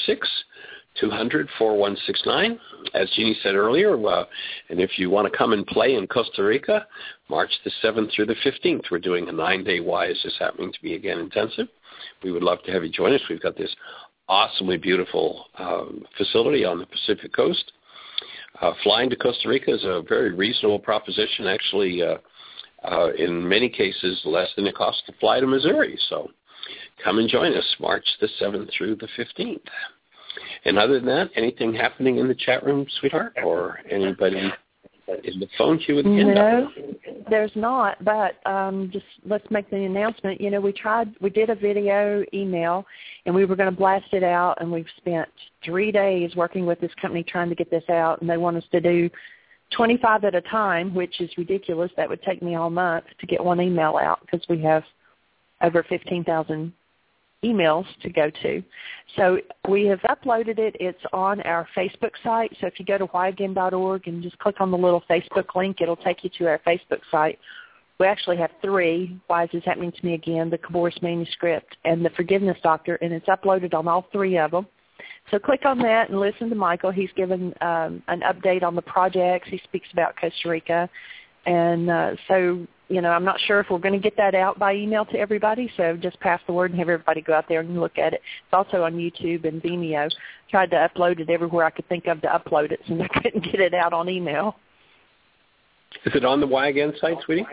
Speaker 1: 646-200-4169. As Jeannie said earlier, and if you want to come and play in Costa Rica, March the 7th through the 15th, we're doing a 9-day Why Is This Happening to Me Again intensive. We would love to have you join us. We've got this awesomely beautiful facility on the Pacific Coast. Flying to Costa Rica is a very reasonable proposition, actually in many cases less than it costs to fly to Missouri. So come and join us March the 7th through the 15th. And other than that, anything happening in the chat room, sweetheart, or anybody in the phone queue with the hand up?
Speaker 5: No, there's not, but just let's make the announcement. You know, we did a video email, and we were going to blast it out, and we've spent 3 days working with this company trying to get this out, and they want us to do 25 at a time, which is ridiculous. That would take me all month to get one email out because we have over 15,000 emails to go to. So we have uploaded it. It's on our Facebook site. So if you go to whyagain.org and just click on the little Facebook link, it'll take you to our Facebook site. We actually have 3, Why Is This Happening to Me Again, the Kavoris Manuscript, and the Forgiveness Doctor, and it's uploaded on all 3 of them. So click on that and listen to Michael. He's given an update on the projects. He speaks about Costa Rica. And so, you know, I'm not sure if we're going to get that out by email to everybody, so just pass the word and have everybody go out there and look at it. It's also on YouTube and Vimeo. Tried to upload it everywhere I could think of to upload it, since I couldn't get it out on email.
Speaker 1: Is it on the Why Again site, sweetie?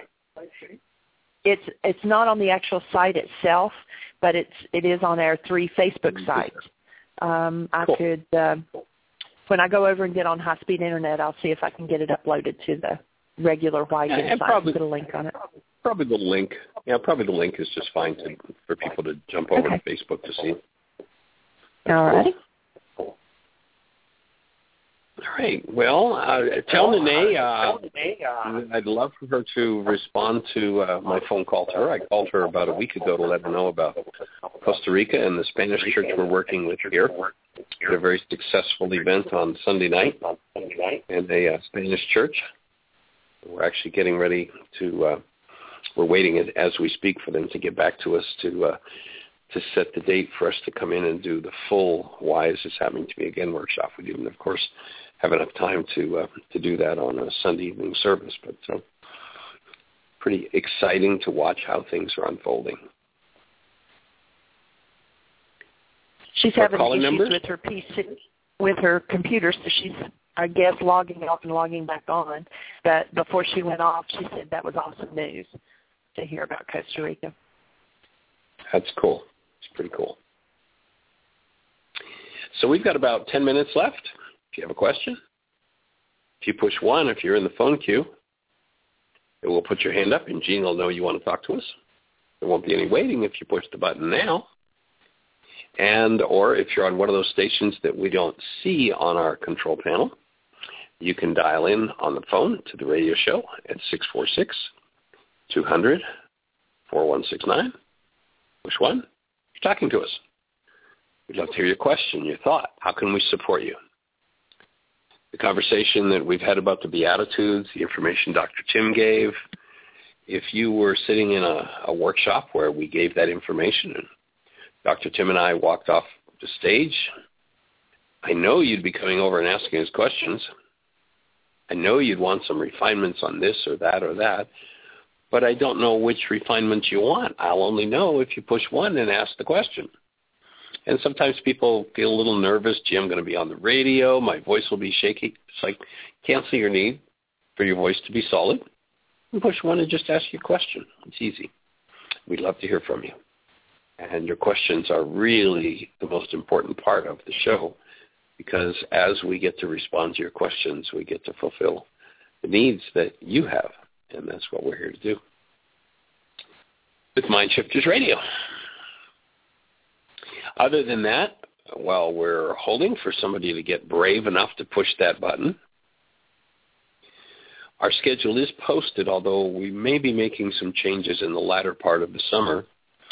Speaker 5: It's not on the actual site itself, but it is on our 3 Facebook sites. I could, when I go over and get on high-speed internet, I'll see if I can get it uploaded to the regular Why Again site and put a link on it.
Speaker 1: Probably the link. Yeah, probably the link is just fine for people to jump over to Facebook to see.
Speaker 5: All right.
Speaker 1: All right. Well, tell Nene I'd love for her to respond to my phone call to her. I called her about a week ago to let her know about Costa Rica and the Spanish church we're working with here. We had a very successful event on Sunday night in a Spanish church. We're actually getting ready to, we're waiting as we speak for them to get back to us to set the date for us to come in and do the full Why Is This Happening to Me Again workshop. We didn't, of course, have enough time to do that on a Sunday evening service, but pretty exciting to watch how things are unfolding.
Speaker 5: She's having issues with her PC, with her computer, so she's, I guess, logging off and logging back on. But before she went off, she said that was awesome news to hear about Costa Rica.
Speaker 1: That's cool. It's pretty cool. So we've got about 10 minutes left. If you have a question, if you push 1, if you're in the phone queue, it will put your hand up and Jean will know you want to talk to us. There won't be any waiting if you push the button now. And or if you're on one of those stations that we don't see on our control panel, you can dial in on the phone to the radio show at 646-200-4169. Push 1. You're talking to us. We'd love to hear your question, your thought. How can we support you? The conversation that we've had about the Beatitudes, the information Dr. Tim gave, if you were sitting in a workshop where we gave that information and Dr. Tim and I walked off the stage. I know you'd be coming over and asking us questions. I know you'd want some refinements on this or that, but I don't know which refinements you want. I'll only know if you push one and ask the question. And sometimes people feel a little nervous. Gee, I'm going to be on the radio. My voice will be shaky. It's like, cancel your need for your voice to be solid and push one and just ask your question. It's easy. We'd love to hear from you. And your questions are really the most important part of the show, because as we get to respond to your questions, we get to fulfill the needs that you have, and that's what we're here to do with Mind Shifters Radio. Other than that, while we're holding for somebody to get brave enough to push that button, our schedule is posted, although we may be making some changes in the latter part of the summer.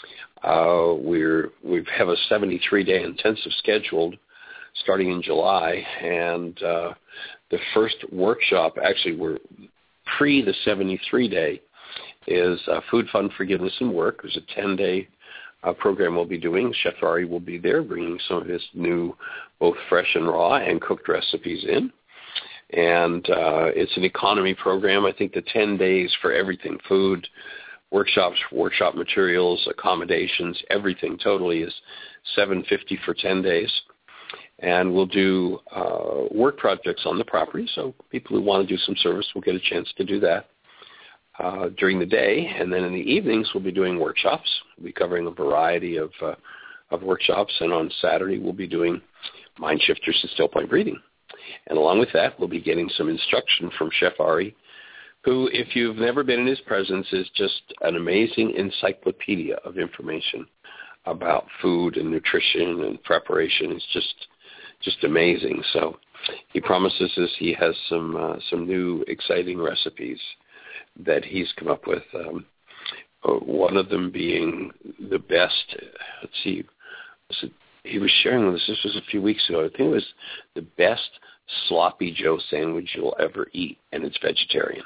Speaker 1: We have a 73-day intensive scheduled starting in July, and the first workshop, actually we're pre the 73-day, is Food, Fun, Forgiveness, and Work. There's a 10-day program we'll be doing. Chef Ari will be there bringing some of his new both fresh and raw and cooked recipes in. And it's an economy program. I think the 10 days for everything, food, workshops, workshop materials, accommodations, everything totally is $750 for 10 days. And we'll do work projects on the property, so people who want to do some service will get a chance to do that during the day. And then in the evenings, we'll be doing workshops. We'll be covering a variety of workshops. And on Saturday, we'll be doing Mind Shifters and Still Point Breathing. And along with that, we'll be getting some instruction from Chef Ari, who, if you've never been in his presence, is just an amazing encyclopedia of information about food and nutrition and preparation. It's just amazing. So he promises us he has some new exciting recipes that he's come up with. One of them being the best. Let's see. He was sharing with us, this was a few weeks ago, I think it was the best Sloppy Joe sandwich you'll ever eat, and it's vegetarian.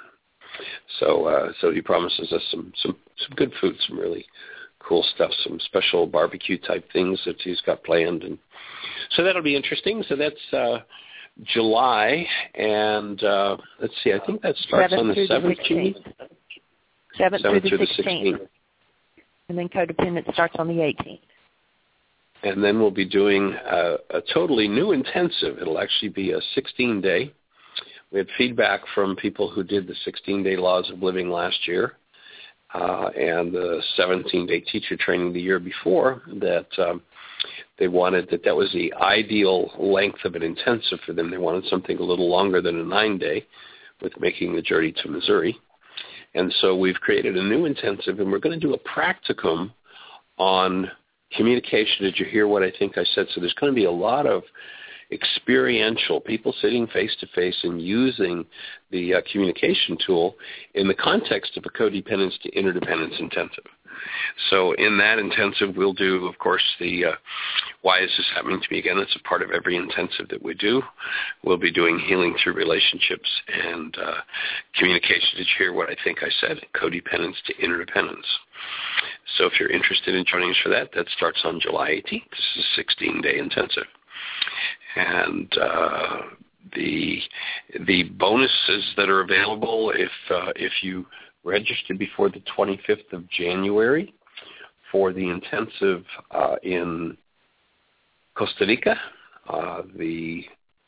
Speaker 1: So he promises us some good food, some really cool stuff, some special barbecue type things that he's got planned, and so that'll be interesting. So that's July, and let's see, I think that starts on the 7th.
Speaker 5: 7th through the 16th. And then Codependent starts on the 18th.
Speaker 1: And then we'll be doing a totally new intensive. It'll actually be a 16-day. We had feedback from people who did the 16-day Laws of Living last year and the 17-day teacher training the year before, that they wanted that was the ideal length of an intensive for them. They wanted something a little longer than a 9-day with making the journey to Missouri. And so we've created a new intensive, and we're going to do a practicum on communication. Did you hear what I think I said? So there's going to be a lot of experiential people sitting face-to-face and using the communication tool in the context of a codependence to interdependence intensive. So in that intensive, we'll do, of course, the why is this happening to me again? It's a part of every intensive that we do. We'll be doing healing through relationships and communication. Did you hear what I think I said? Codependence to interdependence. So if you're interested in joining us for that, that starts on July 18th. This is a 16-day intensive. And the bonuses that are available if you registered before the 25th of January for the intensive in Costa Rica, the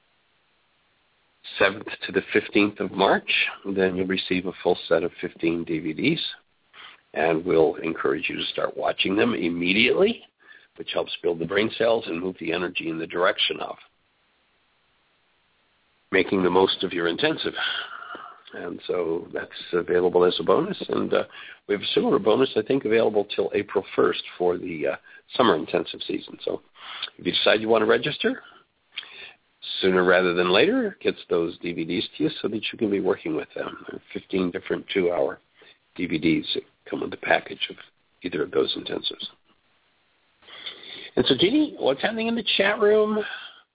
Speaker 1: 7th to the 15th of March, then you'll receive a full set of 15 DVDs, and we'll encourage you to start watching them immediately, which helps build the brain cells and move the energy in the direction of making the most of your intensive. And so that's available as a bonus. And we have a similar bonus, I think, available till April 1st for the summer intensive season. So if you decide you want to register, sooner rather than later, it gets those DVDs to you so that you can be working with them. There are 15 different 2-hour DVDs that come with the package of either of those intensives. And so, Jeannie, what's happening in the chat room?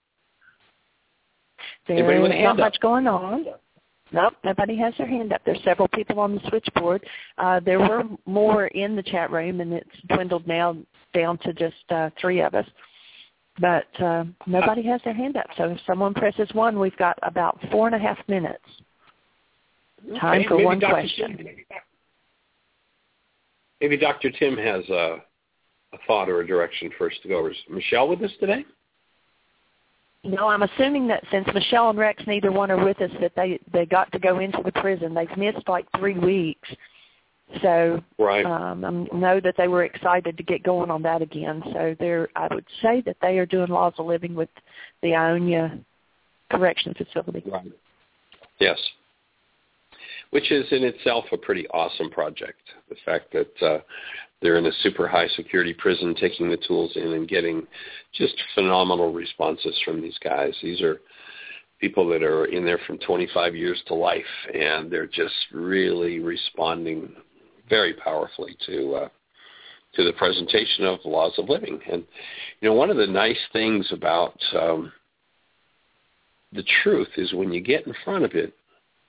Speaker 5: There's not much going on. Nope, nobody has their hand up. There's several people on the switchboard. There were more in the chat room, and it's dwindled now down to just 3 of us. But nobody has their hand up. So if someone presses 1, we've got about 4.5 minutes. Time for one question.
Speaker 1: Maybe Dr. Tim has a thought or a direction for us to go over. Is Michelle with us today?
Speaker 5: No, I'm assuming that since Michelle and Rex, neither one are with us, that they got to go into the prison. They've missed like 3 weeks. So
Speaker 1: right.
Speaker 5: I know that they were excited to get going on that again. So I would say that they are doing Laws of Living with the Ionia Correction Facility.
Speaker 1: Right. Yes. Which is in itself a pretty awesome project. The fact that they're in a super high security prison, taking the tools in and getting just phenomenal responses from these guys. These are people that are in there from 25 years to life, and they're just really responding very powerfully to the presentation of Laws of Living. And, one of the nice things about the truth is when you get in front of it,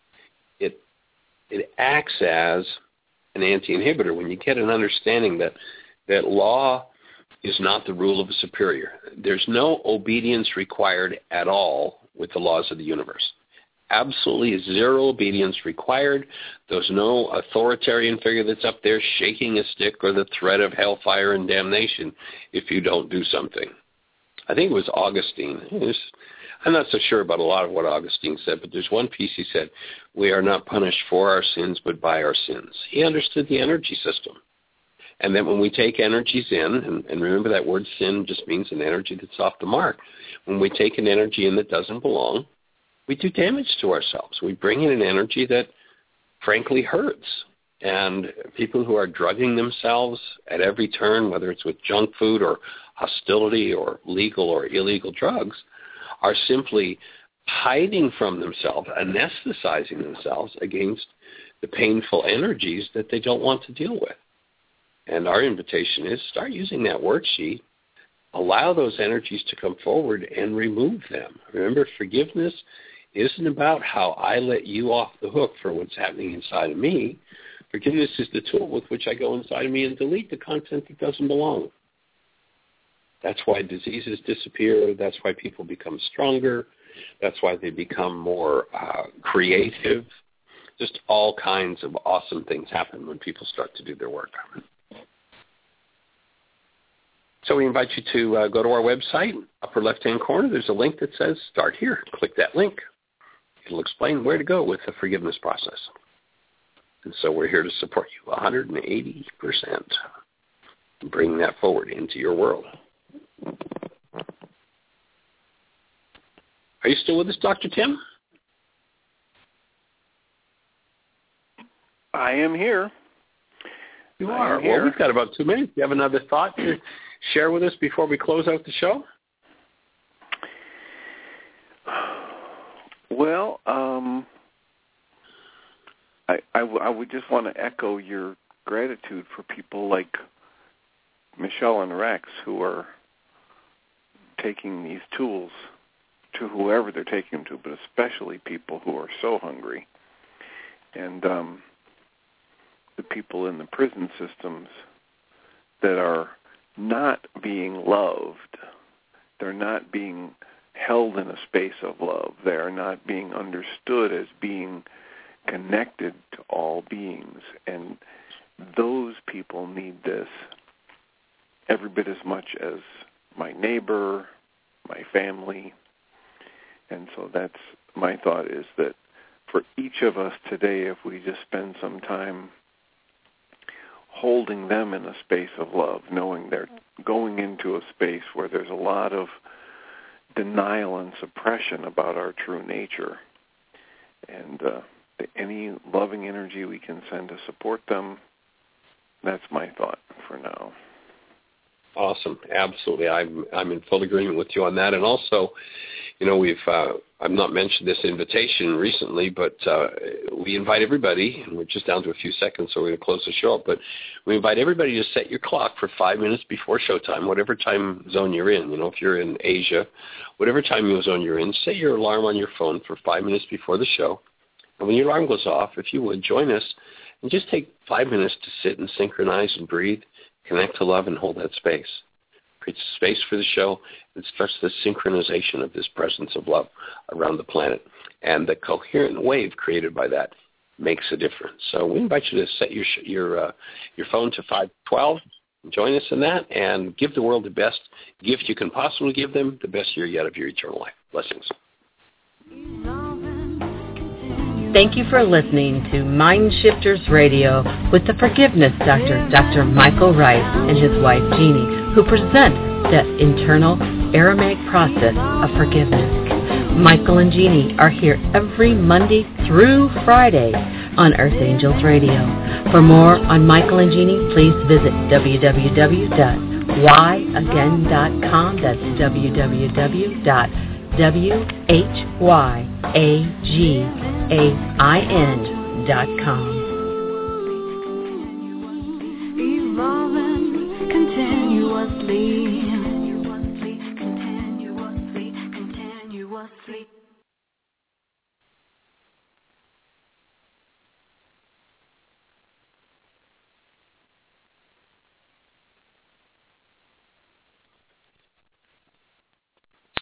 Speaker 1: it acts as an anti-inhibitor. When you get an understanding that law is not the rule of a superior, there's no obedience required at all with the laws of the universe. Absolutely zero obedience required. There's no authoritarian figure that's up there shaking a stick or the threat of hellfire and damnation if you don't do something. I think it was Augustine. I'm not so sure about a lot of what Augustine said, but there's one piece he said, we are not punished for our sins, but by our sins. He understood the energy system. And then when we take energies in, and remember that word sin just means an energy that's off the mark. When we take an energy in that doesn't belong, we do damage to ourselves. We bring in an energy that frankly hurts. And people who are drugging themselves at every turn, whether it's with junk food or hostility or legal or illegal drugs, are simply hiding from themselves, anesthetizing themselves against the painful energies that they don't want to deal with. And our invitation is start using that worksheet, allow those energies to come forward and remove them. Remember, forgiveness isn't about how I let you off the hook for what's happening inside of me. Forgiveness is the tool with which I go inside of me and delete the content that doesn't belong. That's why diseases disappear. That's why people become stronger. That's why they become more creative. Just all kinds of awesome things happen when people start to do their work. So we invite you to go to our website, upper left-hand corner. There's a link that says Start Here. Click that link. It'll explain where to go with the forgiveness process. And so we're here to support you 180%. Bring that forward into your world. Are you still with us, Dr. Tim?
Speaker 6: I am here.
Speaker 1: You are. Well, we've got about 2 minutes. Do you have another thought to share with us before we close out the show?
Speaker 6: Well, I would just want to echo your gratitude for people like Michelle and Rex who are taking these tools to whoever they're taking them to, but especially people who are so hungry. And the people in the prison systems that are not being loved, they're not being held in a space of love, they are not being understood as being connected to all beings. And those people need this every bit as much as my neighbor, my family. And so that's my thought, is that for each of us today, if we just spend some time holding them in a space of love, knowing they're going into a space where there's a lot of denial and suppression about our true nature. And any loving energy we can send to support them, that's my thought for now.
Speaker 1: Awesome. Absolutely. I'm in full agreement with you on that. And also, we've I've not mentioned this invitation recently, but we invite everybody, and we're just down to a few seconds, so we're going to close the show up, but we invite everybody to set your clock for 5 minutes before showtime, whatever time zone you're in. If you're in Asia, whatever time zone you're in, set your alarm on your phone for 5 minutes before the show. And when your alarm goes off, if you would, join us and just take 5 minutes to sit and synchronize and breathe, connect to love, and hold that space. creates space for the show. It starts the synchronization of this presence of love around the planet. And the coherent wave created by that makes a difference. So we invite you to set your phone to 512. Join us in that and give the world the best gift you can possibly give them, the best year yet of your eternal life. Blessings.
Speaker 3: Thank you for listening to Mind Shifters Radio with the Forgiveness Doctor, Dr. Michael Rice, and his wife Jeanie, who present the internal Aramaic process of forgiveness. Michael and Jeanie are here every Monday through Friday on Earth Angels Radio. For more on Michael and Jeanie, please visit www.whyagain.com. That's www.whyagain.com.
Speaker 4: Evolving continuously.